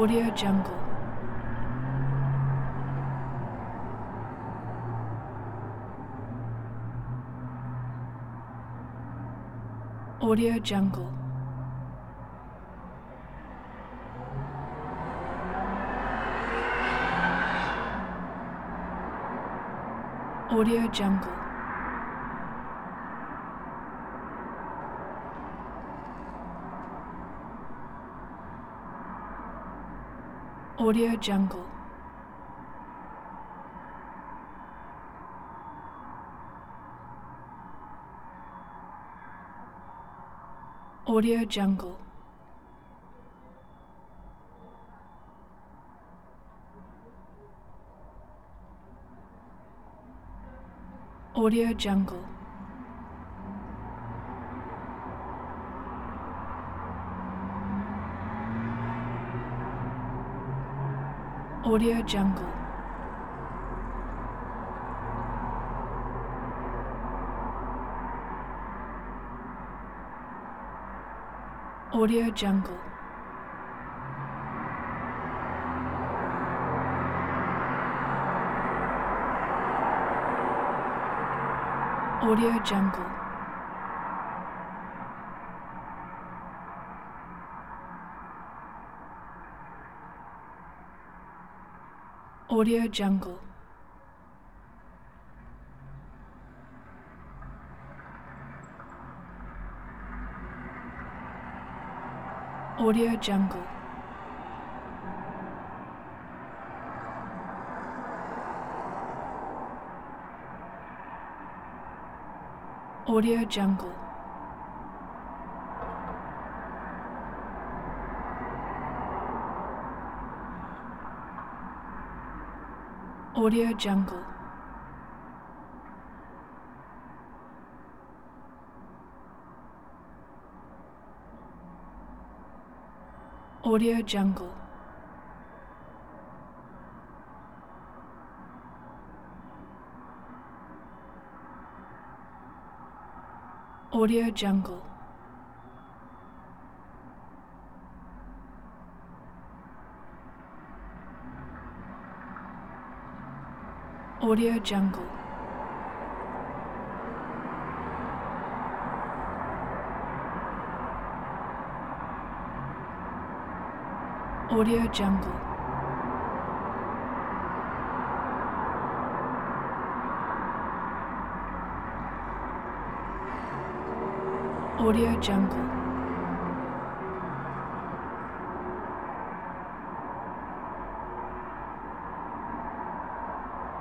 Audio Jungle. Audio Jungle. Audio Jungle. Audio Jungle. Audio Jungle. Audio Jungle. Audio Jungle. Audio Jungle. Audio Jungle. Audio Jungle. Audio Jungle. Audio Jungle. Audio Jungle. Audio Jungle. Audio Jungle. Audio Jungle. Audio Jungle. Audio Jungle.